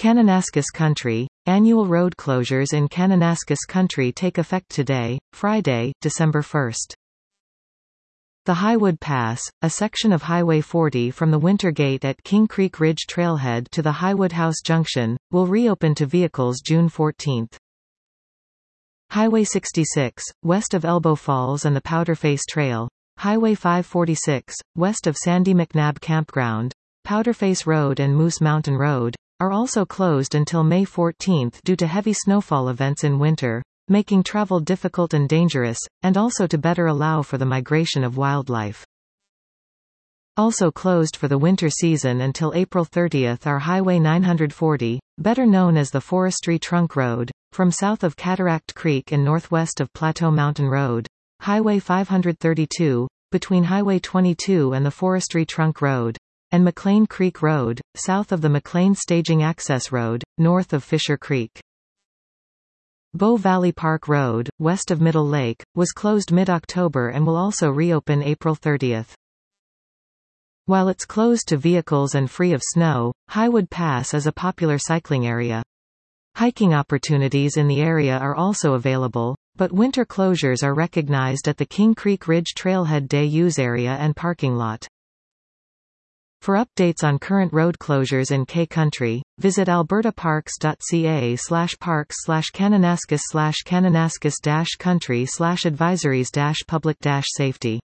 Kananaskis Country. Annual road closures in Kananaskis Country take effect today, Friday, December 1. The Highwood Pass, a section of Highway 40 from the Winter Gate at King Creek Ridge Trailhead to the Highwood House Junction, will reopen to vehicles June 14. Highway 66, west of Elbow Falls and the Powderface Trail. Highway 546, west of Sandy McNabb Campground, Powderface Road and Moose Mountain Road, are also closed until May 14 due to heavy snowfall events in winter, making travel difficult and dangerous, and also to better allow for the migration of wildlife. Also closed for the winter season until April 30 are Highway 940, better known as the Forestry Trunk Road, from south of Cataract Creek and northwest of Plateau Mountain Road, Highway 532, between Highway 22 and the Forestry Trunk Road, and McLean Creek Road, south of the McLean Staging Access Road, north of Fisher Creek. Bow Valley Park Road, west of Middle Lake, was closed mid-October and will also reopen April 30. While it's closed to vehicles and free of snow, Highwood Pass is a popular cycling area. Hiking opportunities in the area are also available, but winter closures are recognized at the King Creek Ridge Trailhead Day Use Area and parking lot. For updates on current road closures in K Country, visit albertaparks.ca/parks/Kananaskis/Kananaskis-country/advisories-public-safety.